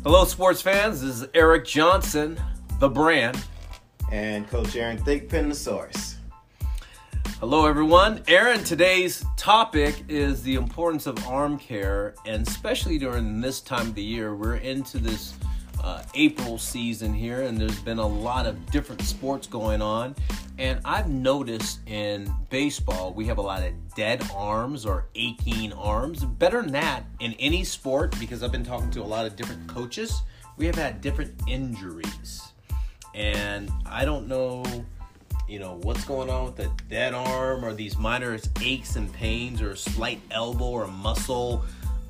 Hello, sports fans. This is Eric Johnson, the brand. And Coach Aaron Thigpen, the source. Hello, everyone. Aaron, today's topic is the importance of arm care, and especially during this time of the year. We're into this April season here, and there's been a lot of different sports going on. And I've noticed in baseball, we have a lot of dead arms or aching arms. Better than that, in any sport, because I've been talking to a lot of different coaches, we have had different injuries. And I don't know, what's going on with the dead arm or these minor aches and pains or a slight elbow or muscle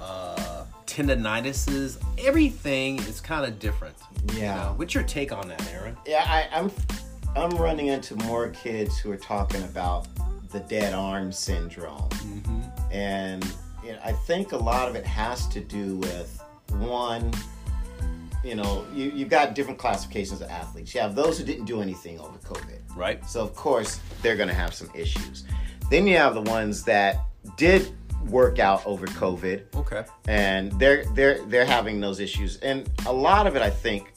tendinitis. Everything is kind of different. Yeah. What's your take on that, Aaron? Yeah, I'm running into more kids who are talking about the dead arm syndrome. Mm-hmm. And I think a lot of it has to do with, one, you've got different classifications of athletes. You have those who didn't do anything over COVID. Right. So, of course, they're going to have some issues. Then you have the ones that did work out over COVID. Okay. And they're having those issues. And a lot of it, I think,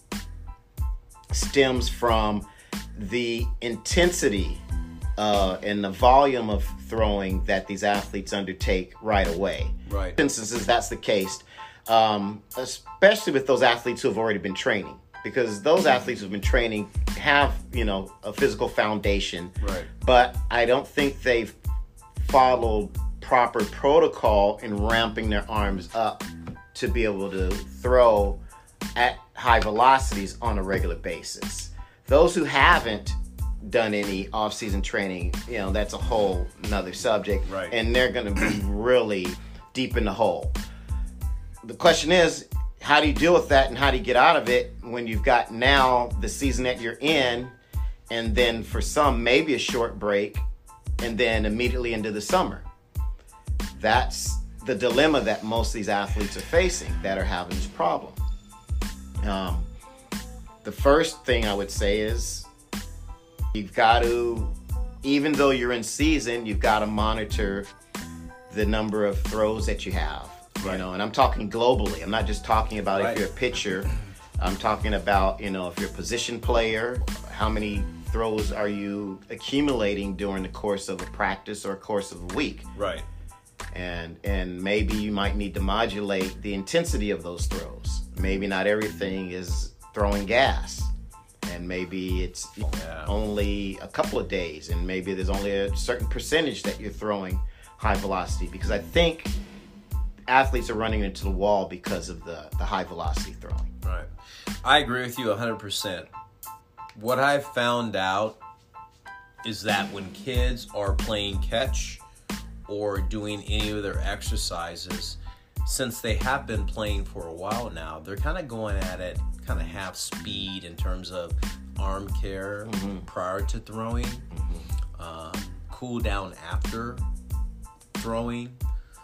stems from the intensity and the volume of throwing that these athletes undertake right away. Right. In instances, that's the case, especially with those athletes who have already been training. Because those athletes who've been training have, a physical foundation. Right. But I don't think they've followed proper protocol in ramping their arms up to be able to throw at high velocities on a regular basis. Those who haven't done any off-season training, that's a whole nother subject. Right. And they're going to be really deep in the hole. The question is, how do you deal with that and how do you get out of it when you've got now the season that you're in, and then for some, maybe a short break, and then immediately into the summer? That's the dilemma that most of these athletes are facing that are having this problem. The first thing I would say is you've got to, even though you're in season, you've got to monitor the number of throws that you have. Right. And I'm talking globally. I'm not just talking about Right. if you're a pitcher. I'm talking about, if you're a position player, how many throws are you accumulating during the course of a practice or a course of a week? Right. And maybe you might need to modulate the intensity of those throws. Maybe not everything is throwing gas. And maybe it's only a couple of days. And maybe there's only a certain percentage that you're throwing high velocity. Because I think athletes are running into the wall because of the high velocity throwing. Right. I agree with you 100%. What I've found out is that when kids are playing catch or doing any of their exercises, since they have been playing for a while now, they're kind of going at it kind of half speed in terms of arm care prior to throwing, cool down after throwing.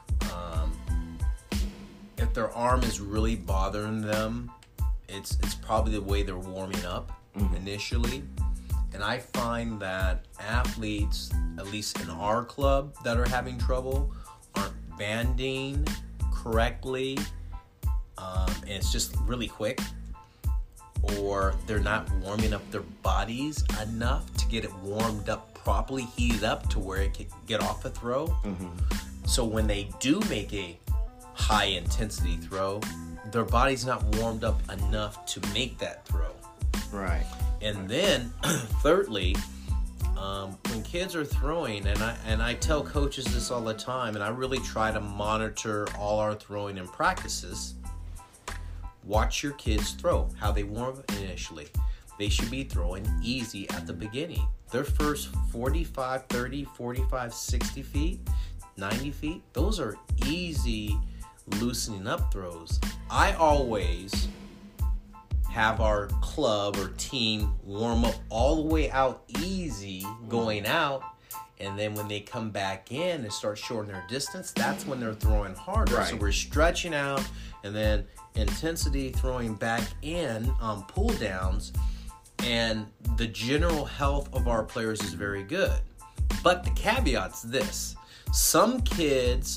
If their arm is really bothering them, it's probably the way they're warming up initially. And I find that athletes, at least in our club, that are having trouble aren't banding correctly, and it's just really quick, or they're not warming up their bodies enough to get it warmed up properly, heated up to where it can get off a throw. So when they do make a high intensity throw, their body's not warmed up enough to make that throw. Right. And then, thirdly, when kids are throwing, and I tell coaches this all the time, and I really try to monitor all our throwing in practices. Watch your kids throw, how they warm up initially. They should be throwing easy at the beginning. Their first 45, 30, 45, 60 feet, 90 feet, those are easy loosening up throws. I always have our club or team warm up all the way out easy going out, and then when they come back in and start shortening their distance, that's when they're throwing harder. Right. So we're stretching out, and then intensity throwing back in on pull downs, and the general health of our players is very good. But the caveat's this: some kids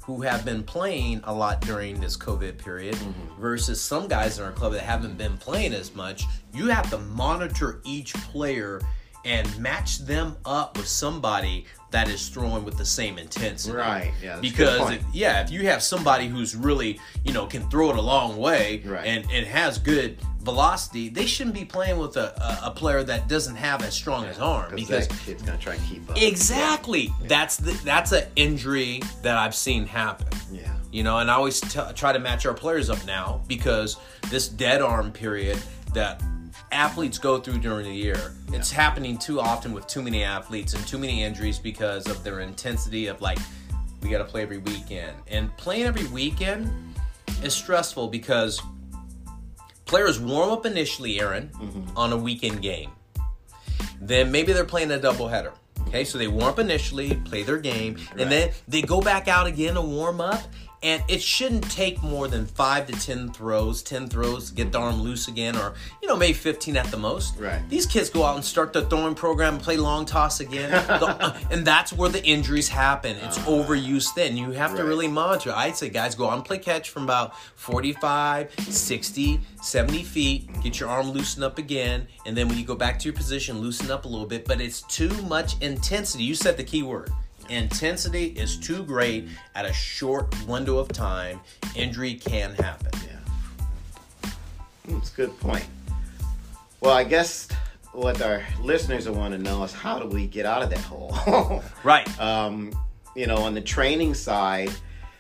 who have been playing a lot during this COVID period versus some guys in our club that haven't been playing as much. You have to monitor each player and match them up with somebody that is throwing with the same intensity. Right. Yeah. Because if you have somebody who's really, can throw it a long way and has good velocity, they shouldn't be playing with a player that doesn't have as strong as arm, because that kid's gonna try and keep up. Exactly. Yeah. That's an injury that I've seen happen. Yeah. And I always try to match our players up now, because this dead arm period that athletes go through during the year, it's happening too often with too many athletes and too many injuries because of their intensity of we got to play every weekend. And playing every weekend is stressful because players warm up initially, Aaron, on a weekend game. Then maybe they're playing a doubleheader. Okay, so they warm up initially, play their game, and then they go back out again to warm up. And it shouldn't take more than 5 to 10 throws to get the arm loose again, or, maybe 15 at the most. Right. These kids go out and start the throwing program and play long toss again. And that's where the injuries happen. It's overuse then. You have to really monitor. I'd say guys go out and play catch from about 45, 60, 70 feet. Get your arm loosened up again. And then when you go back to your position, loosen up a little bit. But it's too much intensity. You said the key word. Intensity is too great at a short window of time. Injury can happen. Yeah. That's a good point. Well, I guess what our listeners will want to know is, how do we get out of that hole? Right. On the training side,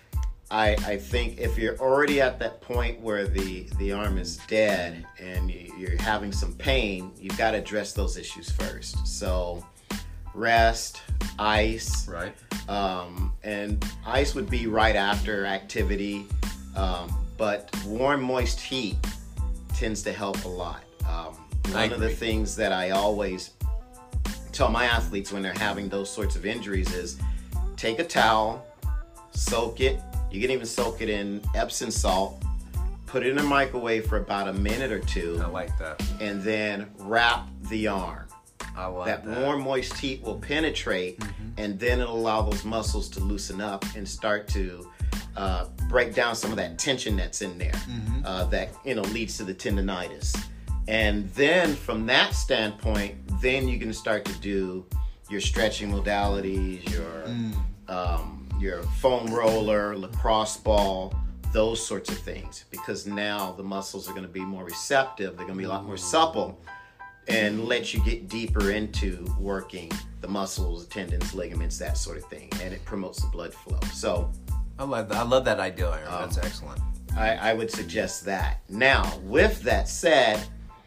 I think if you're already at that point where the arm is dead and you're having some pain, you've got to address those issues first. So rest, ice, right, and ice would be right after activity, but warm, moist heat tends to help a lot. One of the things that I always tell my athletes when they're having those sorts of injuries is, take a towel, soak it. You can even soak it in Epsom salt, put it in a microwave for about a minute or two. I like that. And then wrap the arm. I like that warm, moist heat will penetrate, and then it'll allow those muscles to loosen up and start to break down some of that tension that's in there that leads to the tendonitis. And then from that standpoint, then you can start to do your stretching modalities, your foam roller, lacrosse ball, those sorts of things, because now the muscles are going to be more receptive. They're going to be a lot more supple, and let you get deeper into working the muscles, tendons, ligaments, that sort of thing. And it promotes the blood flow. So I love that idea, Aaron. That's excellent. I would suggest that. Now, with that said,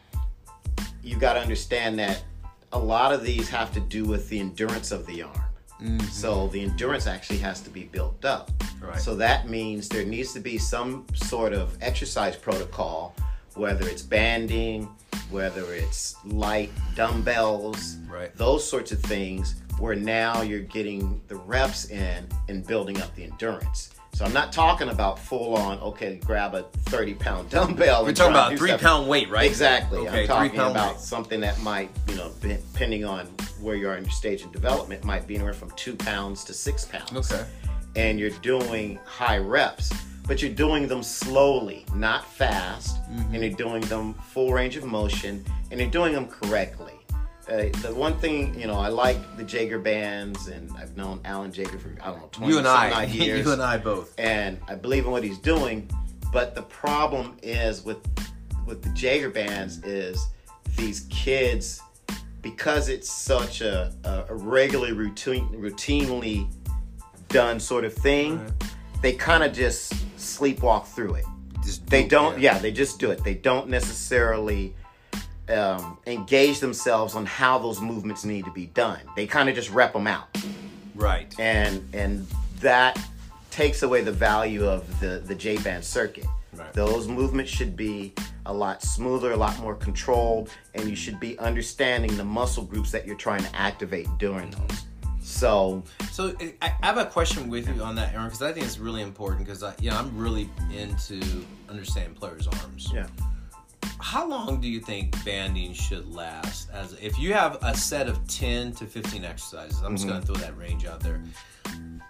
you got to understand that a lot of these have to do with the endurance of the arm. So the endurance actually has to be built up. Right. So that means there needs to be some sort of exercise protocol, whether it's banding, whether it's light dumbbells, those sorts of things, where now you're getting the reps in and building up the endurance. So I'm not talking about full on, grab a 30-pound dumbbell. We're talking about a 3-pound weight, right? Exactly. Okay, I'm talking about weight. something that might, depending on where you are in your stage of development, might be anywhere from 2 pounds to 6 pounds. Okay. And you're doing high reps, but you're doing them slowly, not fast, and you're doing them full range of motion, and you're doing them correctly. The one thing, I like the Jaeger bands, and I've known Alan Jaeger for, 20-some years. You and I both. And I believe in what he's doing, but the problem is with the Jaeger bands is these kids, because it's such a regularly routinely done sort of thing, they kind of just sleepwalk through it. They just do it. They don't necessarily engage themselves on how those movements need to be done. They kind of just rep them out. Right. And that takes away the value of the J-band circuit. Right. Those movements should be a lot smoother, a lot more controlled, and you should be understanding the muscle groups that you're trying to activate during those. So I have a question with you on that, Aaron, because I think it's really important, because I'm really into understanding players' arms. Yeah. How long do you think banding should last? If you have a set of 10 to 15 exercises, I'm just going to throw that range out there.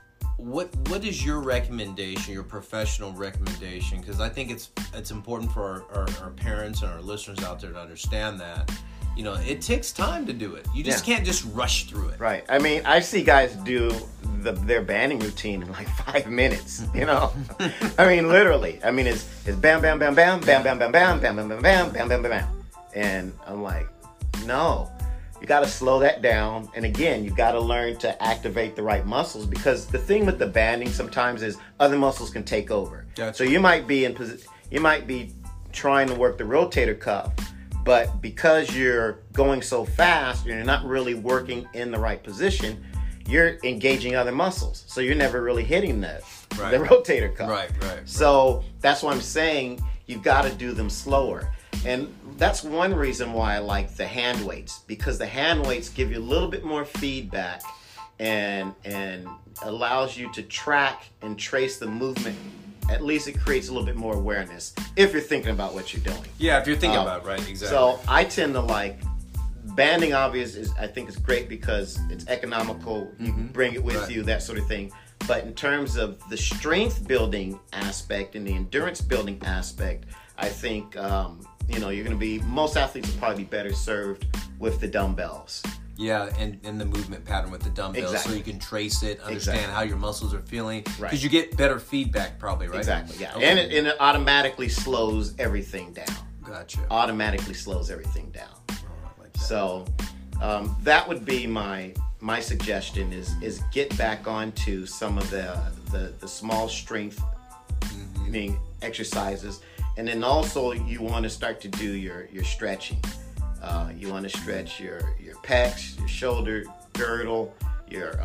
what is your recommendation, your professional recommendation? Because I think it's important for our parents and our listeners out there to understand that, you know, it takes time to do it. You just can't just rush through it. Right. I mean, I see guys do their banding routine in like 5 minutes, you know? I mean, literally. I mean, it's bam, bam, bam, bam, bam, bam, bam, bam, bam, bam, bam, bam, bam, bam, bam. And I'm like, no. You got to slow that down. And again, you got to learn to activate the right muscles, because the thing with the banding sometimes is other muscles can take over. Gotcha. So you might be trying to work the rotator cuff, but because you're going so fast, you're not really working in the right position, you're engaging other muscles. So you're never really hitting the rotator cuff. Right. So that's why I'm saying you've got to do them slower. And that's one reason why I like the hand weights, because the hand weights give you a little bit more feedback and allows you to track and trace the movement. At least it creates a little bit more awareness if you're thinking about what you're doing. Yeah, if you're thinking about it, right, exactly. So I tend to like banding. I think is great because it's economical. You can bring it with you, that sort of thing. But in terms of the strength building aspect and the endurance building aspect, I think you're going to be, most athletes will probably be better served with the dumbbells. Yeah, and the movement pattern with the dumbbells, so you can trace it, understand how your muscles are feeling, because you get better feedback probably, right? Exactly, yeah. Okay. And it automatically slows everything down. Gotcha. Automatically slows everything down. Oh, I like that. So that would be my suggestion is get back onto some of the small strength exercises. And then also you want to start to do your stretching. You want to stretch your pecs, your shoulder girdle, your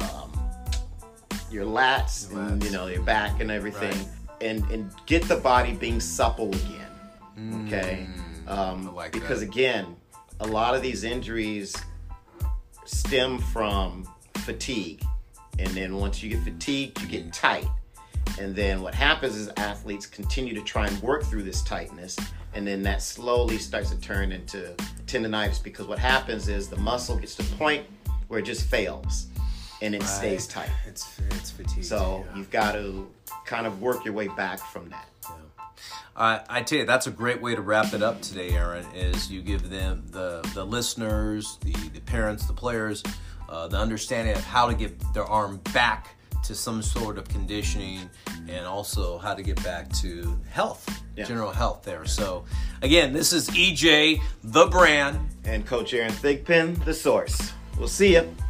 lats, and your back and everything, and get the body being supple again. Okay, because again, a lot of these injuries stem from fatigue, and then once you get fatigued, you get tight. And then what happens is athletes continue to try and work through this tightness, and then that slowly starts to turn into tendonitis, because what happens is the muscle gets to the point where it just fails and it stays tight. It's fatigue. So you've got to kind of work your way back from that. Yeah. I tell you, that's a great way to wrap it up today, Aaron, is you give them, the listeners, the parents, the players, the understanding of how to get their arm back to some sort of conditioning, and also how to get back to health, general health there. So again, this is EJ, the brand. And Coach Aaron Thigpen, the source. We'll see you.